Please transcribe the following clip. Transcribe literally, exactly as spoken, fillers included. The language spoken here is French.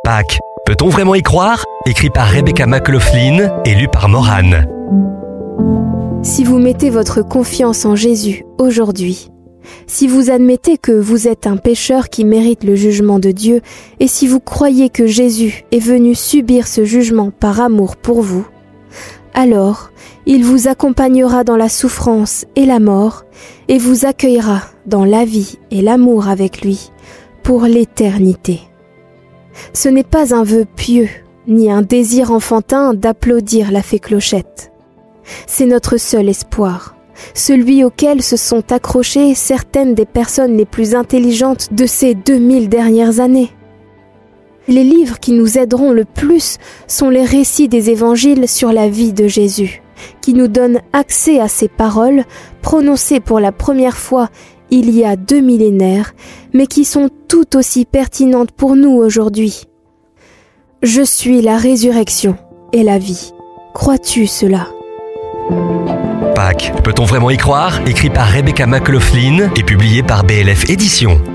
Pâques, peut-on vraiment y croire ? Écrit par Rebecca McLaughlin et lu par Morane. Si vous mettez votre confiance en Jésus aujourd'hui, si vous admettez que vous êtes un pécheur qui mérite le jugement de Dieu, et si vous croyez que Jésus est venu subir ce jugement par amour pour vous, alors il vous accompagnera dans la souffrance et la mort, et vous accueillera dans la vie et l'amour avec lui pour l'éternité. Ce n'est pas un vœu pieux, ni un désir enfantin d'applaudir la fée Clochette. C'est notre seul espoir, celui auquel se sont accrochées certaines des personnes les plus intelligentes de ces deux mille dernières années. Les livres qui nous aideront le plus sont les récits des évangiles sur la vie de Jésus, qui nous donnent accès à ces paroles prononcées pour la première fois il y a deux millénaires, mais qui sont tout aussi pertinentes pour nous aujourd'hui. Je suis la résurrection et la vie. Crois-tu cela ? Pâques, peut-on vraiment y croire ? Écrit par Rebecca McLaughlin et publié par B L F Éditions.